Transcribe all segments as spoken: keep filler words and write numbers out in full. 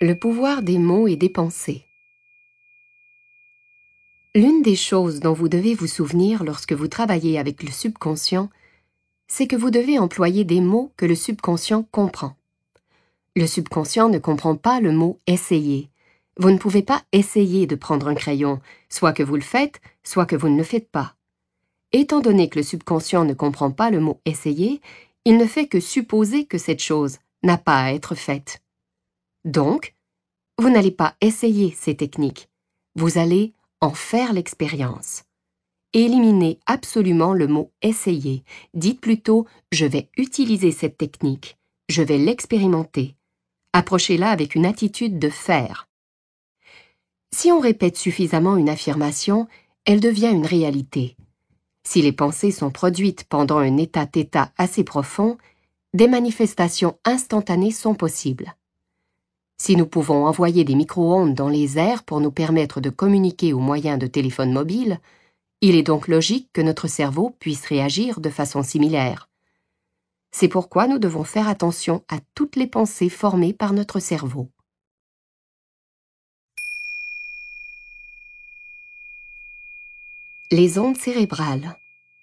Le pouvoir des mots et des pensées. L'une des choses dont vous devez vous souvenir lorsque vous travaillez avec le subconscient, c'est que vous devez employer des mots que le subconscient comprend. Le subconscient ne comprend pas le mot « essayer ». Vous ne pouvez pas essayer de prendre un crayon, soit que vous le faites, soit que vous ne le faites pas. Étant donné que le subconscient ne comprend pas le mot « essayer », il ne fait que supposer que cette chose n'a pas à être faite. Donc, vous n'allez pas essayer ces techniques, vous allez en faire l'expérience. Éliminez absolument le mot « essayer ». Dites plutôt « je vais utiliser cette technique, je vais l'expérimenter ». Approchez-la avec une attitude de faire. Si on répète suffisamment une affirmation, elle devient une réalité. Si les pensées sont produites pendant un état θ assez profond, des manifestations instantanées sont possibles. Si nous pouvons envoyer des micro-ondes dans les airs pour nous permettre de communiquer au moyen de téléphones mobiles, il est donc logique que notre cerveau puisse réagir de façon similaire. C'est pourquoi nous devons faire attention à toutes les pensées formées par notre cerveau. Les ondes cérébrales.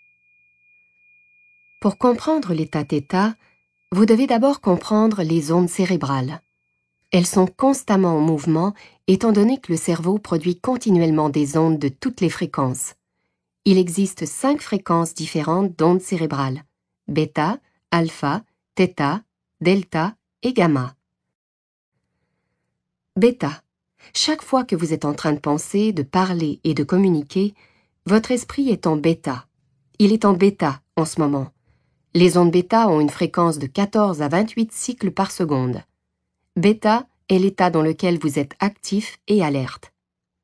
Pour comprendre l'état θ, vous devez d'abord comprendre les ondes cérébrales. Elles sont constamment en mouvement étant donné que le cerveau produit continuellement des ondes de toutes les fréquences. Il existe cinq fréquences différentes d'ondes cérébrales: bêta, alpha, θ, delta et gamma. Bêta. Chaque fois que vous êtes en train de penser, de parler et de communiquer, votre esprit est en bêta. Il est en bêta en ce moment. Les ondes bêta ont une fréquence de quatorze à vingt-huit cycles par seconde. Bêta est l'état dans lequel vous êtes actif et alerte.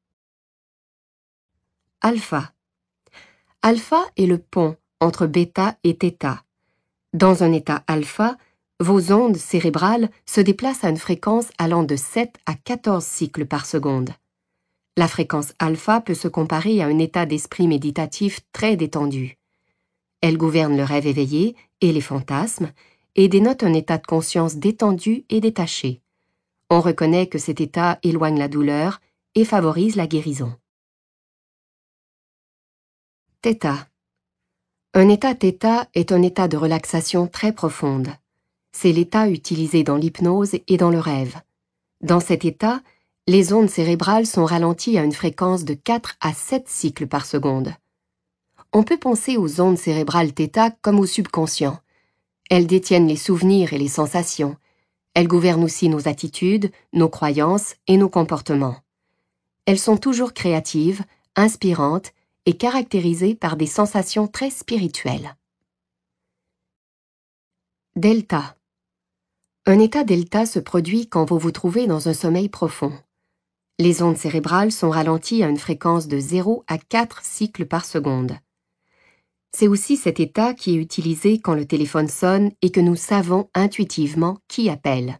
Alpha. Alpha est le pont entre bêta et θ. Dans un état alpha, vos ondes cérébrales se déplacent à une fréquence allant de sept à quatorze cycles par seconde. La fréquence alpha peut se comparer à un état d'esprit méditatif très détendu. Elle gouverne le rêve éveillé et les fantasmes et dénote un état de conscience détendu et détaché. On reconnaît que cet état éloigne la douleur et favorise la guérison. θ. Un état θ est un état de relaxation très profonde. C'est l'état utilisé dans l'hypnose et dans le rêve. Dans cet état, les ondes cérébrales sont ralenties à une fréquence de quatre à sept cycles par seconde. On peut penser aux ondes cérébrales θ comme au subconscient. Elles détiennent les souvenirs et les sensations. Elles gouvernent aussi nos attitudes, nos croyances et nos comportements. Elles sont toujours créatives, inspirantes et caractérisées par des sensations très spirituelles. Delta. Un état delta se produit quand vous vous trouvez dans un sommeil profond. Les ondes cérébrales sont ralenties à une fréquence de zéro à quatre cycles par seconde. C'est aussi cet état qui est utilisé quand le téléphone sonne et que nous savons intuitivement qui appelle.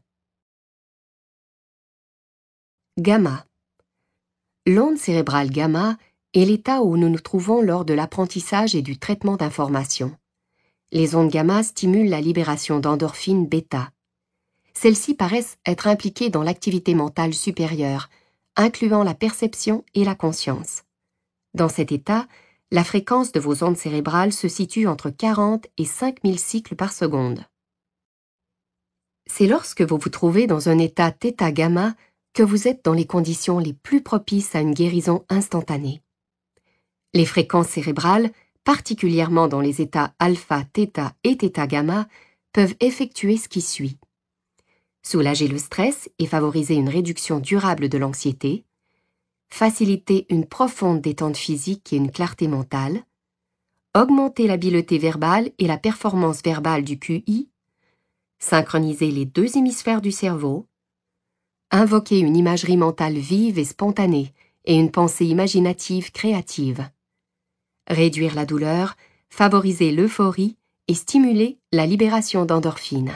Gamma. L'onde cérébrale gamma est l'état où nous nous trouvons lors de l'apprentissage et du traitement d'informations. Les ondes gamma stimulent la libération d'endorphines bêta. Celles-ci paraissent être impliquées dans l'activité mentale supérieure, incluant la perception et la conscience. Dans cet état, la fréquence de vos ondes cérébrales se situe entre quarante et cinq mille cycles par seconde. C'est lorsque vous vous trouvez dans un état θ-gamma que vous êtes dans les conditions les plus propices à une guérison instantanée. Les fréquences cérébrales, particulièrement dans les états alpha, θ et θ-gamma, peuvent effectuer ce qui suit: soulager le stress et favoriser une réduction durable de l'anxiété, faciliter une profonde détente physique et une clarté mentale, augmenter l'habileté verbale et la performance verbale du Q I, synchroniser les deux hémisphères du cerveau, invoquer une imagerie mentale vive et spontanée et une pensée imaginative créative, réduire la douleur, favoriser l'euphorie et stimuler la libération d'endorphines.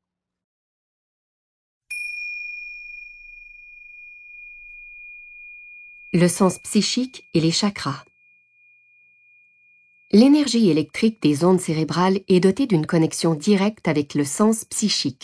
Le sens psychique et les chakras. L'énergie électrique des ondes cérébrales est dotée d'une connexion directe avec le sens psychique.